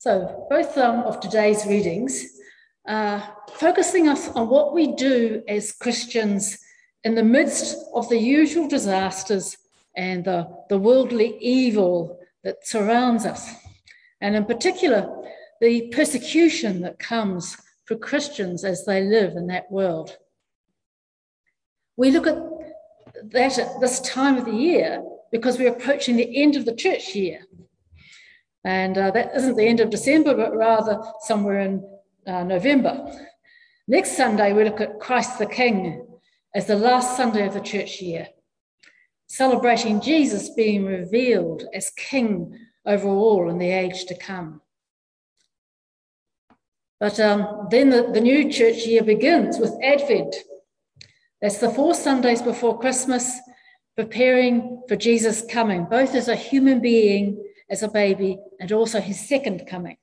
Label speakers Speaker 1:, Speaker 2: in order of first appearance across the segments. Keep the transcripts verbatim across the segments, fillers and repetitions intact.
Speaker 1: So both um, of today's readings are focusing us on what we do as Christians in the midst of the usual disasters and the, the worldly evil that surrounds us, and in particular, the persecution that comes for Christians as they live in that world. We look at that at this time of the year because we're approaching the end of the church year. And uh, that isn't the end of December, but rather somewhere in uh, November. Next Sunday, we look at Christ the King as the last Sunday of the church year, celebrating Jesus being revealed as King over all in the age to come. But um, then the, the new church year begins with Advent. That's the four Sundays before Christmas, preparing for Jesus' coming, both as a human being, as a baby, and also his second coming.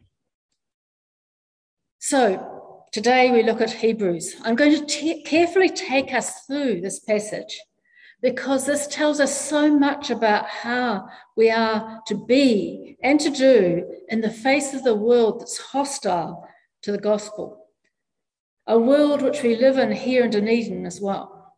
Speaker 1: So today we look at Hebrews. I'm going to te- carefully take us through this passage because this tells us so much about how we are to be and to do in the face of the world that's hostile to the gospel, a world which we live in here in Dunedin as well.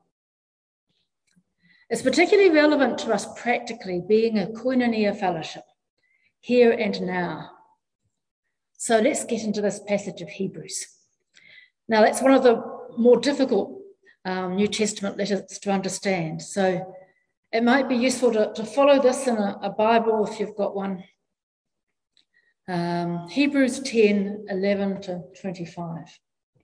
Speaker 1: It's particularly relevant to us practically being a koinonia fellowship, here and now. So let's get into this passage of Hebrews. Now, that's one of the more difficult um, New Testament letters to understand. So it might be useful to, to follow this in a, a Bible if you've got one. Um, Hebrews ten, eleven to twenty-five.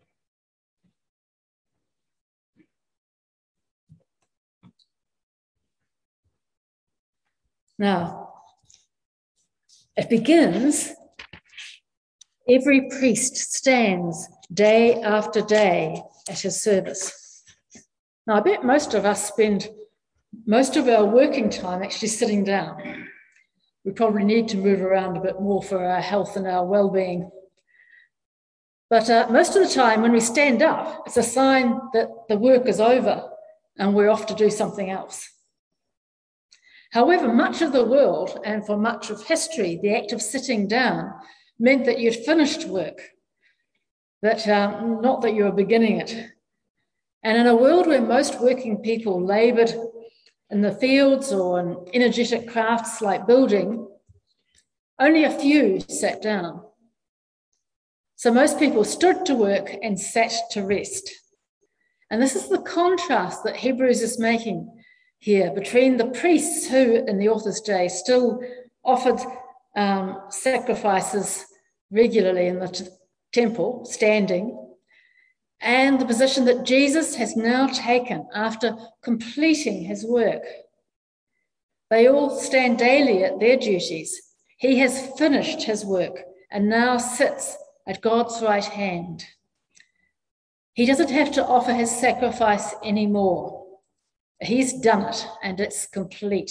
Speaker 1: Now, it begins, every priest stands day after day at his service. Now, I bet most of us spend most of our working time actually sitting down. We probably need to move around a bit more for our health and our well-being. But uh, most of the time when we stand up, it's a sign that the work is over and we're off to do something else. However, much of the world, and for much of history, the act of sitting down meant that you'd finished work, that um, not that you were beginning it. And in a world where most working people laboured in the fields or in energetic crafts like building, only a few sat down. So most people stood to work and sat to rest. And this is the contrast that Hebrews is making here between the priests who, in the author's day, still offered um, sacrifices regularly in the t- temple, standing, and the position that Jesus has now taken after completing his work. They all stand daily at their duties. He has finished his work and now sits at God's right hand. He doesn't have to offer his sacrifice anymore. He's done it, and it's complete.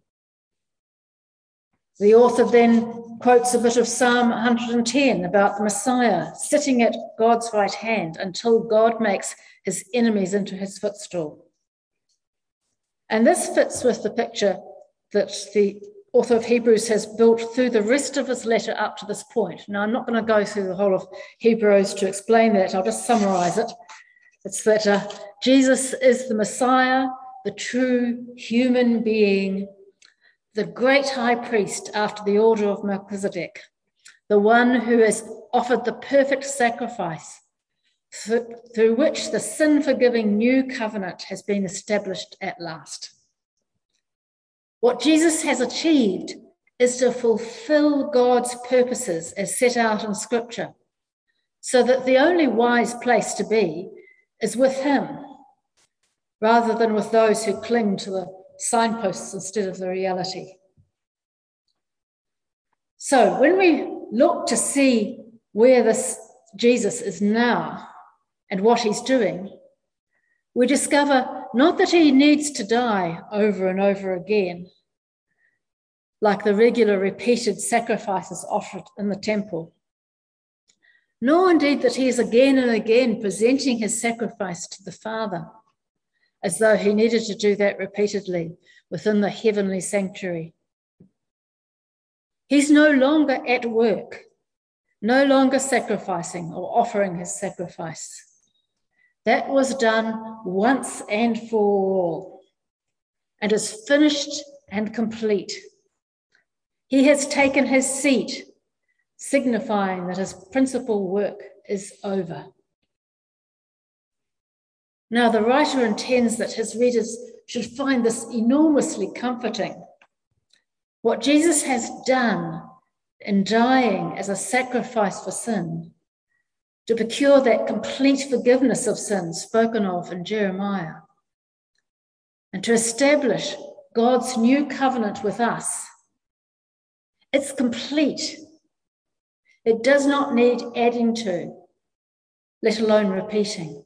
Speaker 1: The author then quotes a bit of Psalm one hundred ten about the Messiah sitting at God's right hand until God makes his enemies into his footstool. And this fits with the picture that the author of Hebrews has built through the rest of his letter up to this point. Now, I'm not going to go through the whole of Hebrews to explain that. I'll just summarize it. It's that uh, Jesus is the Messiah, the true human being, the great high priest after the order of Melchizedek, the one who has offered the perfect sacrifice through which the sin-forgiving new covenant has been established at last. What Jesus has achieved is to fulfill God's purposes as set out in Scripture, so that the only wise place to be is with him, rather than with those who cling to the signposts instead of the reality. So when we look to see where this Jesus is now and what he's doing, we discover not that he needs to die over and over again, like the regular repeated sacrifices offered in the temple, nor indeed that he is again and again presenting his sacrifice to the Father, as though he needed to do that repeatedly within the heavenly sanctuary. He's no longer at work no longer sacrificing or offering his sacrifice. That was done once and for all, and is finished and complete. He has taken his seat, signifying that his principal work is over. Now, the writer intends that his readers should find this enormously comforting. What Jesus has done in dying as a sacrifice for sin, to procure that complete forgiveness of sin spoken of in Jeremiah, and to establish God's new covenant with us, it's complete. It does not need adding to, let alone repeating.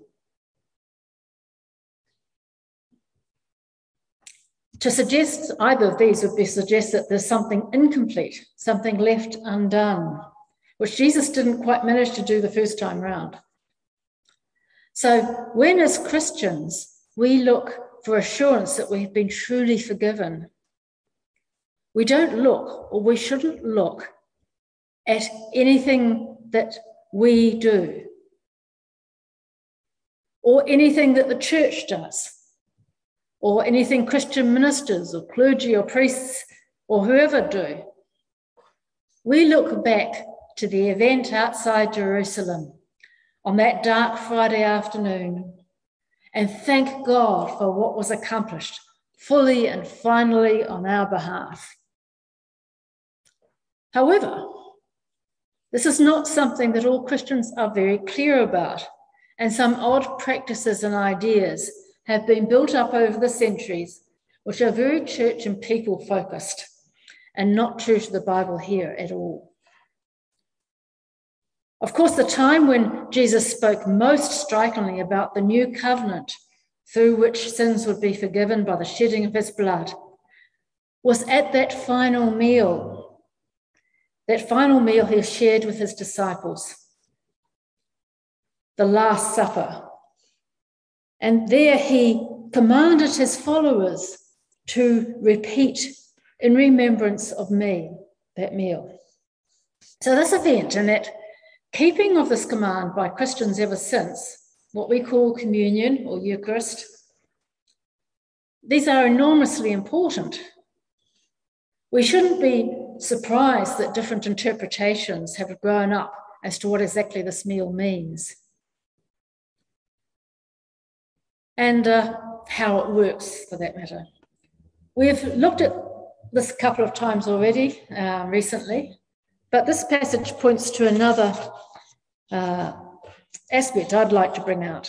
Speaker 1: To suggest either of these would be suggest that there's something incomplete, something left undone, which Jesus didn't quite manage to do the first time round. So when as Christians we look for assurance that we've been truly forgiven, we don't look, or we shouldn't look, at anything that we do or anything that the church does, or anything Christian ministers or clergy or priests or whoever do. We look back to the event outside Jerusalem on that dark Friday afternoon and thank God for what was accomplished fully and finally on our behalf. However, this is not something that all Christians are very clear about, and some odd practices and ideas have been built up over the centuries, which are very church and people focused and not true to the Bible here at all. Of course, the time when Jesus spoke most strikingly about the new covenant through which sins would be forgiven by the shedding of his blood was at that final meal, that final meal he shared with his disciples, the Last Supper. And there he commanded his followers to repeat in remembrance of me that meal. So this event and that keeping of this command by Christians ever since, what we call communion or Eucharist, these are enormously important. We shouldn't be surprised that different interpretations have grown up as to what exactly this meal means and uh, how it works, for that matter. We've looked at this a couple of times already uh, recently, but this passage points to another uh, aspect I'd like to bring out.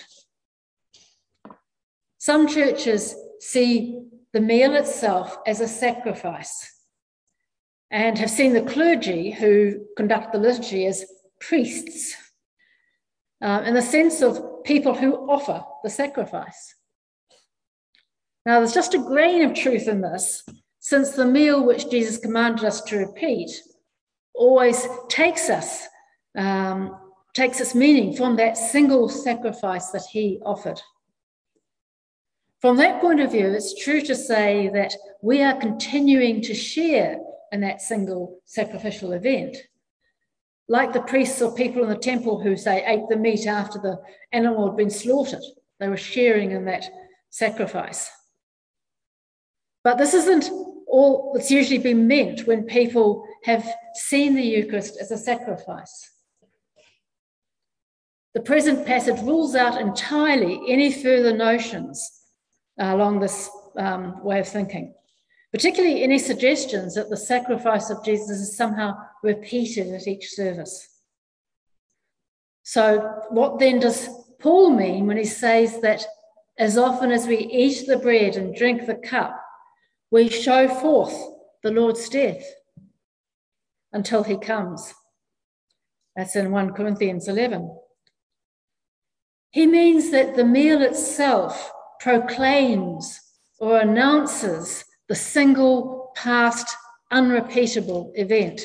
Speaker 1: Some churches see the meal itself as a sacrifice and have seen the clergy who conduct the liturgy as priests, uh, in the sense of people who offer the sacrifice. Now, there's just a grain of truth in this, since the meal which Jesus commanded us to repeat always takes us, um, takes its meaning from that single sacrifice that he offered. From that point of view, it's true to say that we are continuing to share in that single sacrificial event, like the priests or people in the temple who, say, ate the meat after the animal had been slaughtered. They were sharing in that sacrifice. But this isn't all that's usually been meant when people have seen the Eucharist as a sacrifice. The present passage rules out entirely any further notions uh, along this um, way of thinking, particularly any suggestions that the sacrifice of Jesus is somehow repeated at each service. So what then does Paul mean when he says that as often as we eat the bread and drink the cup, we show forth the Lord's death until he comes? That's in First Corinthians eleven. He means that the meal itself proclaims or announces the single, past, unrepeatable event.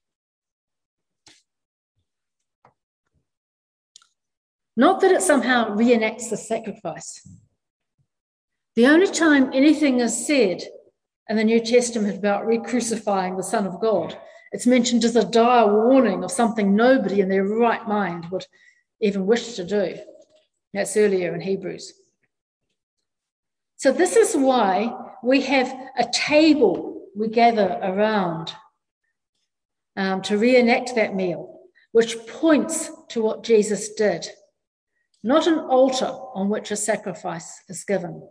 Speaker 1: Not that it somehow reenacts the sacrifice. The only time anything is said in the New Testament about re-crucifying the Son of God It's mentioned as a dire warning of something nobody in their right mind would even wish to do. That's earlier in Hebrews. So this is why we have a table we gather around um, to reenact that meal, which points to what Jesus did, not an altar on which a sacrifice is given.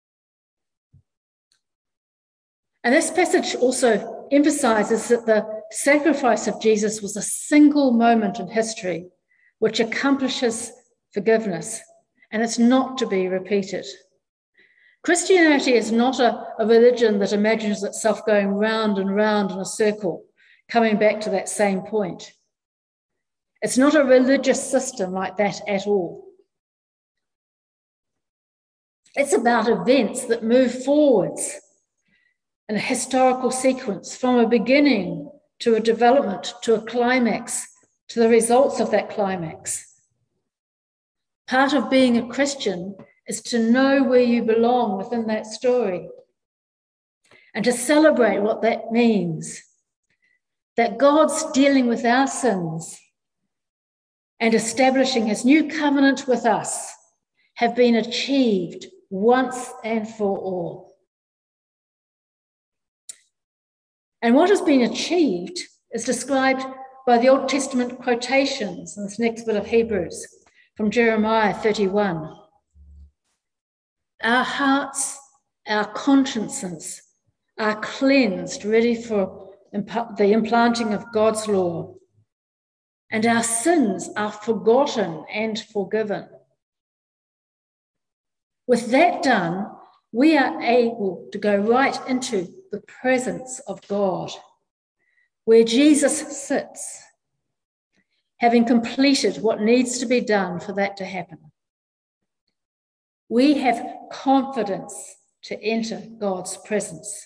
Speaker 1: And this passage also emphasizes that the sacrifice of Jesus was a single moment in history which accomplishes forgiveness, and it's not to be repeated. Christianity is not a, a religion that imagines itself going round and round in a circle, coming back to that same point. It's not a religious system like that at all. It's about events that move forwards in a historical sequence from a beginning to a development to a climax to the results of that climax. Part of being a Christian is to know where you belong within that story and to celebrate what that means, that God's dealing with our sins and establishing his new covenant with us have been achieved once and for all. And what has been achieved is described by the Old Testament quotations in this next bit of Hebrews from Jeremiah thirty-one. Our hearts, our consciences are cleansed, ready for imp- the implanting of God's law, and our sins are forgotten and forgiven. With that done, we are able to go right into the presence of God, where Jesus sits, having completed what needs to be done for that to happen. We have confidence to enter God's presence.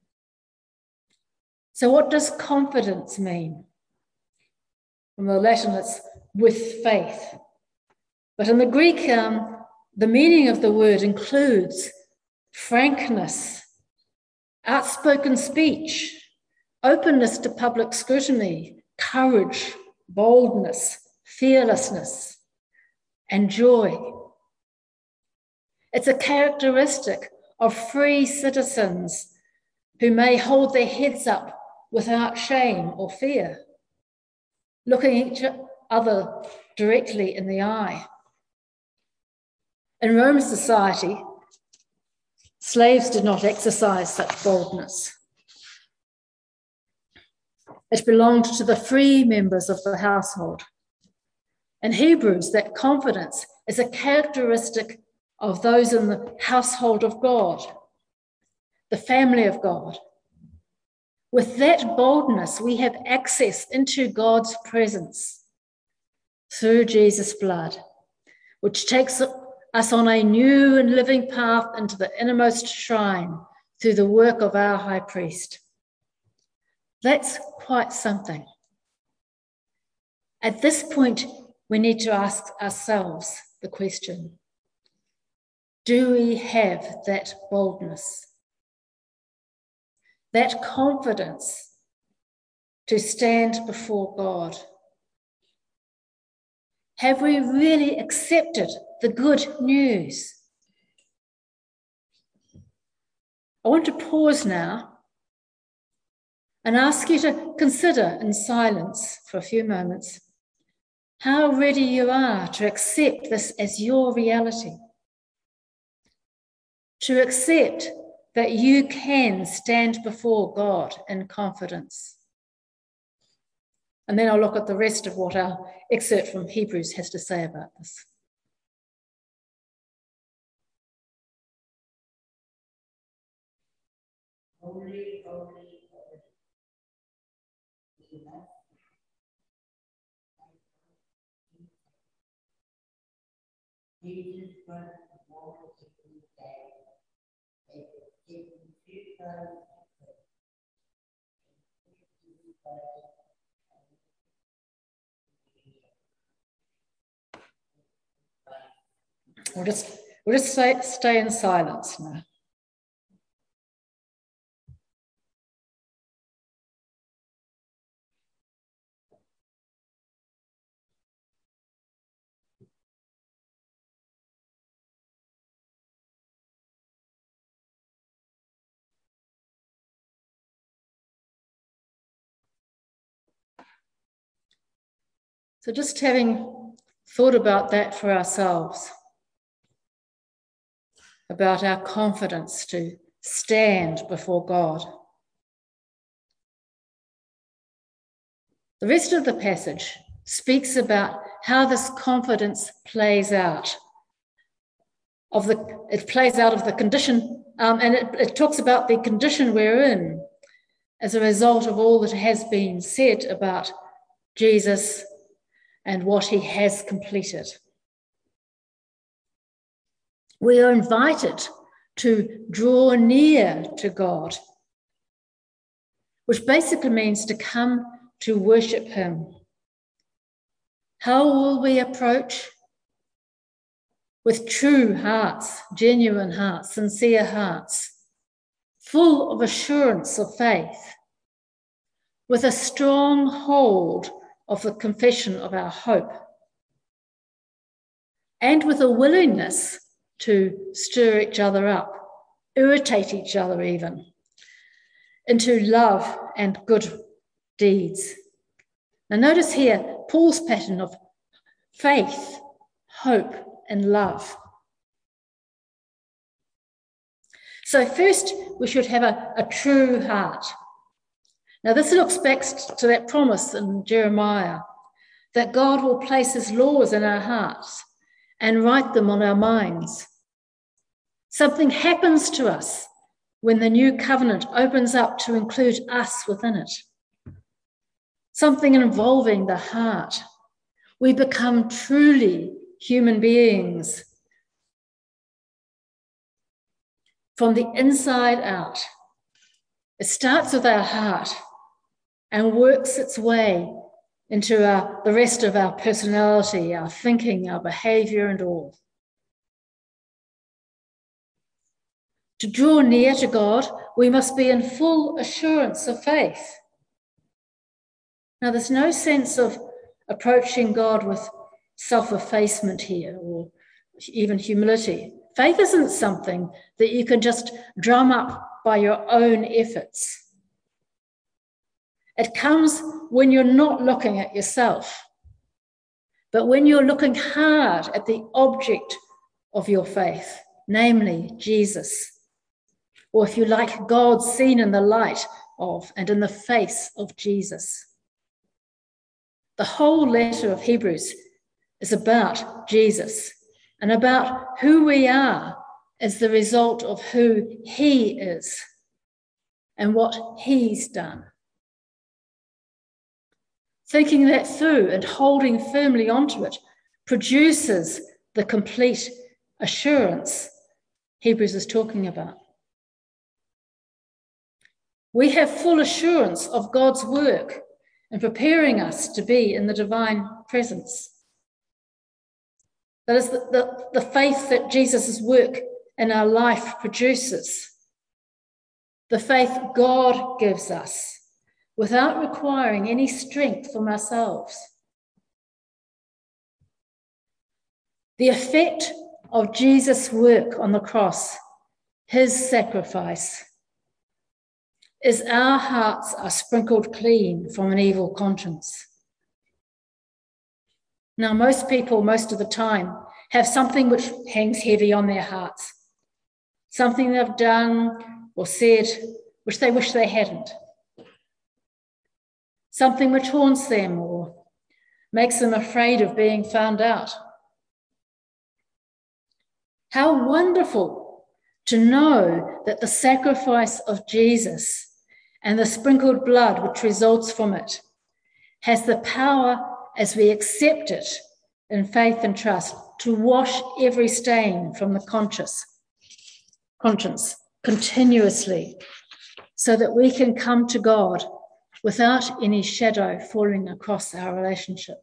Speaker 1: So what does confidence mean? From the Latin, it's with faith. But in the Greek, um, the meaning of the word includes frankness, outspoken speech, openness to public scrutiny, courage, boldness, fearlessness, and joy. It's a characteristic of free citizens who may hold their heads up without shame or fear, looking each other directly in the eye. In Roman society, slaves did not exercise such boldness. It belonged to the free members of the household. In Hebrews, that confidence is a characteristic of those in the household of God, the family of God. With that boldness, we have access into God's presence through Jesus' blood, which takes us on a new and living path into the innermost shrine through the work of our high priest. That's quite something. At this point, we need to ask ourselves the question, do we have that boldness, that confidence to stand before God? Have we really accepted the good news? I want to pause now and ask you to consider in silence for a few moments how ready you are to accept this as your reality, to accept that you can stand before God in confidence. And then I'll look at the rest of what our excerpt from Hebrews has to say about this.
Speaker 2: Holy, holy, holy. Jesus was the water to be saved. They were given two birds
Speaker 1: We'll just, we'll just stay, stay in silence now. So just having thought about that for ourselves, about our confidence to stand before God. The rest of the passage speaks about how this confidence plays out. Of the, it plays out of the condition, um, and it, it talks about the condition we're in as a result of all that has been said about Jesus and what he has completed. We are invited to draw near to God, which basically means to come to worship him. How will we approach? With true hearts, genuine hearts, sincere hearts, full of assurance of faith, with a strong hold of the confession of our hope, and with a willingness to stir each other up, irritate each other even, into love and good deeds. Now notice here Paul's pattern of faith, hope, and love. So first, we should have a, a true heart. Now this looks back to that promise in Jeremiah that God will place his laws in our hearts and write them on our minds. Something happens to us when the new covenant opens up to include us within it. Something involving the heart. We become truly human beings from the inside out. It starts with our heart and works its way into our, the rest of our personality, our thinking, our behavior, and all. To draw near to God, we must be in full assurance of faith. Now, there's no sense of approaching God with self-effacement here, or even humility. Faith isn't something that you can just drum up by your own efforts. It comes when you're not looking at yourself, but when you're looking hard at the object of your faith, namely Jesus, or if you like, God seen in the light of and in the face of Jesus. The whole letter of Hebrews is about Jesus and about who we are as the result of who he is and what he's done. Thinking that through and holding firmly onto it produces the complete assurance Hebrews is talking about. We have full assurance of God's work in preparing us to be in the divine presence. That is the, the, the faith that Jesus' work in our life produces. The faith God gives us without requiring any strength from ourselves. The effect of Jesus' work on the cross, his sacrifice, is our hearts are sprinkled clean from an evil conscience. Now, most people, most of the time, have something which hangs heavy on their hearts, something they've done or said which they wish they hadn't, something which haunts them or makes them afraid of being found out. How wonderful to know that the sacrifice of Jesus and the sprinkled blood which results from it has the power, as we accept it in faith and trust, to wash every stain from the conscience, conscience continuously, so that we can come to God without any shadow falling across our relationship.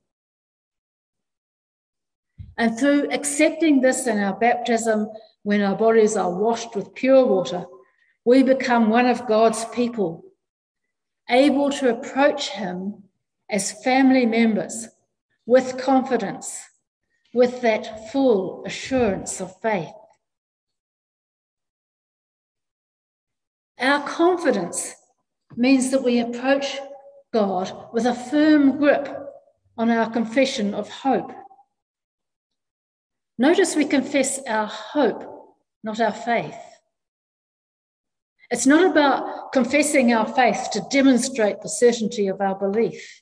Speaker 1: And through accepting this in our baptism, when our bodies are washed with pure water, we become one of God's people, able to approach him as family members with confidence, with that full assurance of faith. Our confidence means that we approach God with a firm grip on our confession of hope. Notice we confess our hope, not our faith. It's not about confessing our faith to demonstrate the certainty of our belief.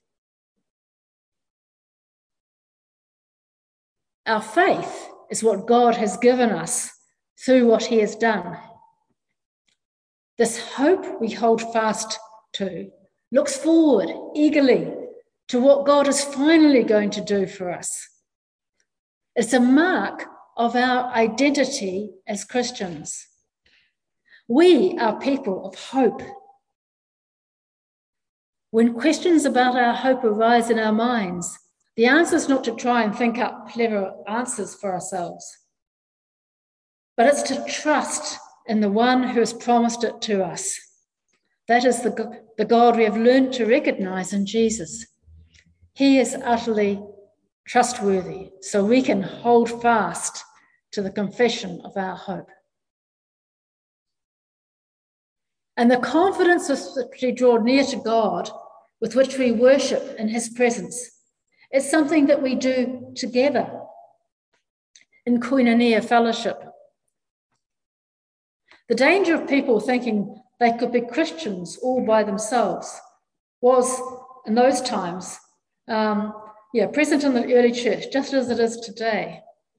Speaker 1: Our faith is what God has given us through what he has done. This hope we hold fast to looks forward eagerly to what God is finally going to do for us. It's a mark of our identity as Christians. We are people of hope. When questions about our hope arise in our minds, the answer is not to try and think up clever answers for ourselves, but it's to trust in the one who has promised it to us. That is the, the God we have learned to recognize in Jesus. He is utterly trustworthy, so we can hold fast to the confession of our hope. And the confidence with which we draw near to God, with which we worship in his presence, is something that we do together in koinonia fellowship. The danger of people thinking they could be Christians all by themselves was, in those times, um, yeah, present in the early church, just as it is today.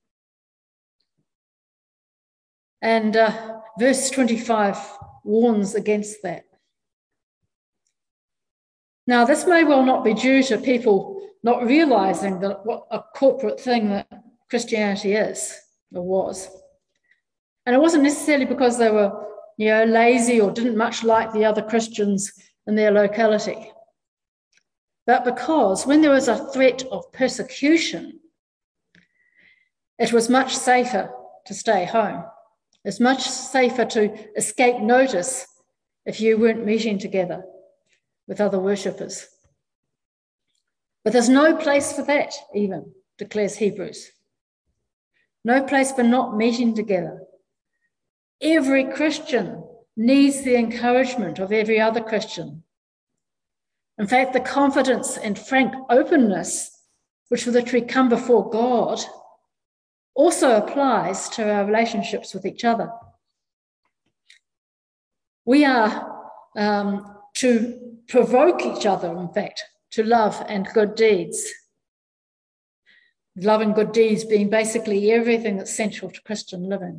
Speaker 1: And uh, verse twenty-five warns against that. Now, this may well not be due to people not realizing that what a corporate thing that Christianity is or was. And it wasn't necessarily because they were, you know, lazy or didn't much like the other Christians in their locality, but because when there was a threat of persecution, it was much safer to stay home. It's much safer to escape notice if you weren't meeting together with other worshippers. But there's no place for that, even, declares Hebrews. No place for not meeting together. Every Christian needs the encouragement of every other Christian. In fact, the confidence and frank openness which with which we come before God also applies to our relationships with each other. We are um, to provoke each other, in fact, to love and good deeds. Love and good deeds being basically everything that's central to Christian living.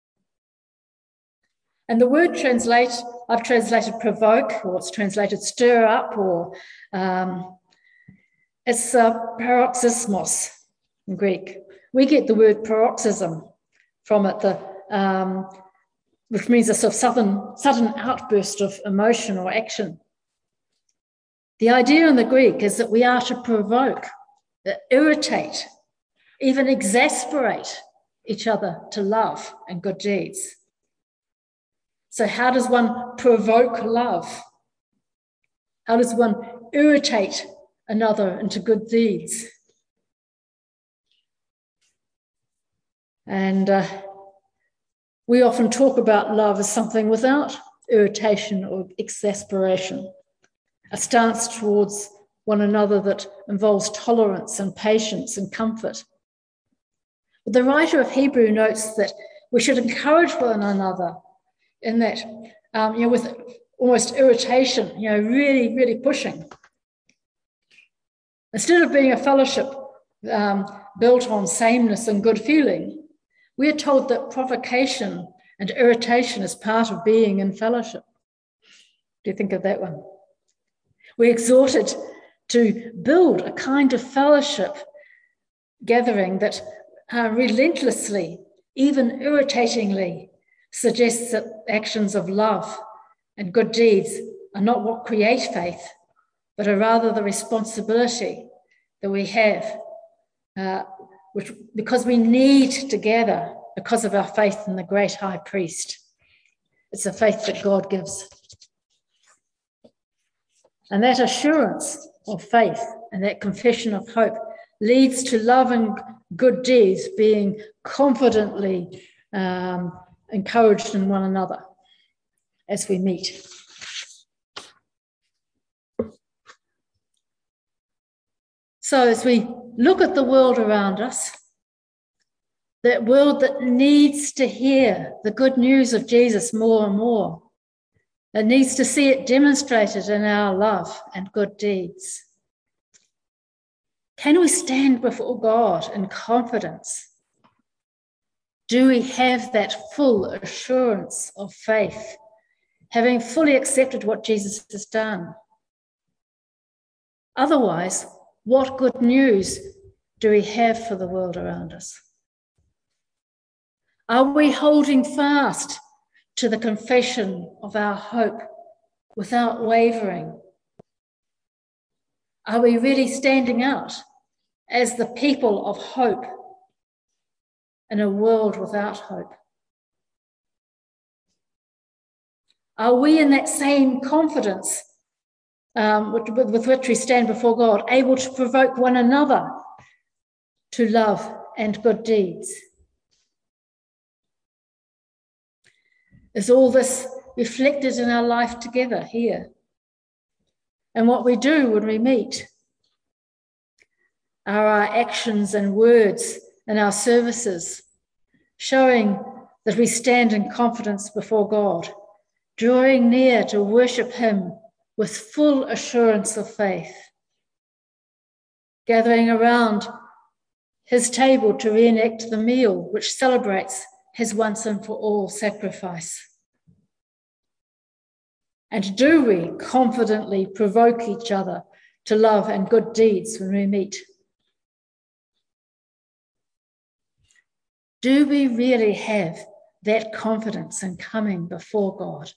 Speaker 1: And the word translate, I've translated provoke, or it's translated stir up, or um, it's uh, paroxysmos in Greek. We get the word paroxysm from it, the, um, which means a sort of sudden, sudden outburst of emotion or action. The idea in the Greek is that we are to provoke, irritate, even exasperate each other to love and good deeds. So how does one provoke love? How does one irritate another into good deeds? And uh, we often talk about love as something without irritation or exasperation, a stance towards one another that involves tolerance and patience and comfort. But the writer of Hebrew notes that we should encourage one another in that, um, you know, with almost irritation, you know, really, really pushing. Instead of being a fellowship um, built on sameness and good feeling, we are told that provocation and irritation is part of being in fellowship. Do you think of that one? We're exhorted to build a kind of fellowship gathering that uh, relentlessly, even irritatingly, suggests that actions of love and good deeds are not what create faith, but are rather the responsibility that we have, uh, which because we need together because of our faith in the great high priest. It's a faith that God gives. And that assurance of faith and that confession of hope leads to love and good deeds being confidently um, encouraged in one another as we meet. So as we look at the world around us, that world that needs to hear the good news of Jesus more and more, that needs to see it demonstrated in our love and good deeds, can we stand before God in confidence? Do we have that full assurance of faith, having fully accepted what Jesus has done? Otherwise, what good news do we have for the world around us? Are we holding fast to the confession of our hope without wavering? Are we really standing out as the people of hope in a world without hope? Are we in that same confidence um, with, with which we stand before God, able to provoke one another to love and good deeds? Is all this reflected in our life together here? And what we do when we meet? Are our actions and words and our services showing that we stand in confidence before God, drawing near to worship him with full assurance of faith, gathering around his table to reenact the meal which celebrates his once and for all sacrifice? And do we confidently provoke each other to love and good deeds when we meet? Do we really have that confidence in coming before God?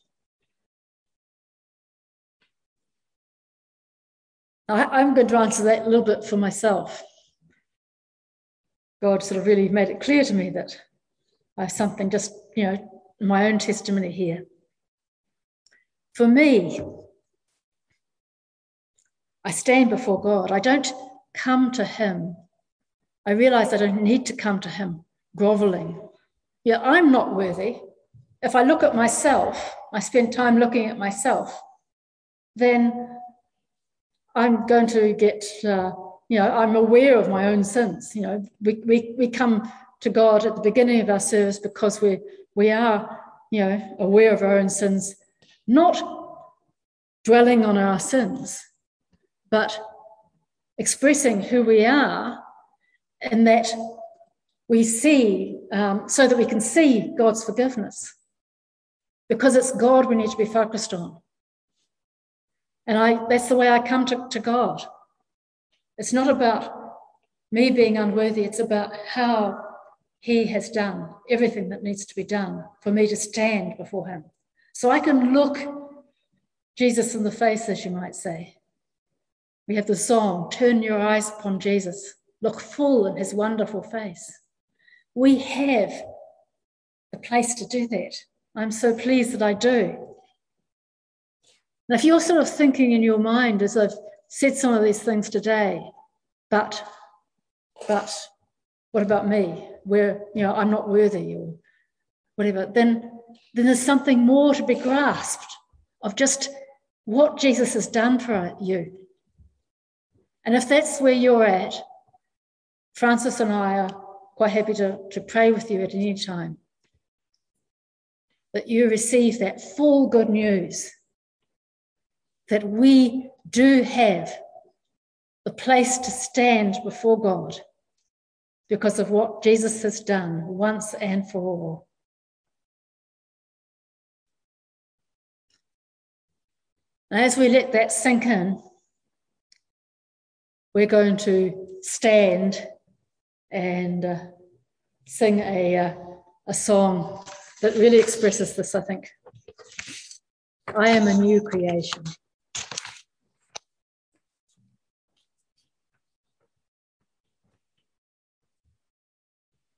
Speaker 1: I'm going to answer that a little bit for myself. God sort of really made it clear to me that I have something just, you know, my own testimony here. For me, I stand before God. I don't come to him. I realize I don't need to come to him groveling. Yeah, I'm not worthy. If I look at myself, I spend time looking at myself, then I'm going to get, uh, you know, I'm aware of my own sins. You know, we, we, we come to God at the beginning of our service because we, we are, you know, aware of our own sins, not dwelling on our sins, but expressing who we are, and that we see, um, so that we can see God's forgiveness, because it's God we need to be focused on. And I, that's the way I come to, to God. It's not about me being unworthy, it's about how he has done everything that needs to be done for me to stand before him. So I can look Jesus in the face, as you might say. We have the song, "Turn your eyes upon Jesus, look full in his wonderful face." We have the place to do that. I'm so pleased that I do. And if you're sort of thinking in your mind, as I've said some of these things today, but, but what about me? Where, you know, I'm not worthy or whatever, then, then there's something more to be grasped of just what Jesus has done for you. And if that's where you're at, Francis and I are quite happy to, to pray with you at any time, that you receive that full good news, that we do have the place to stand before God because of what Jesus has done once and for all. And as we let that sink in, we're going to stand and uh, sing a, uh, a song that really expresses this, I think. I am a new creation.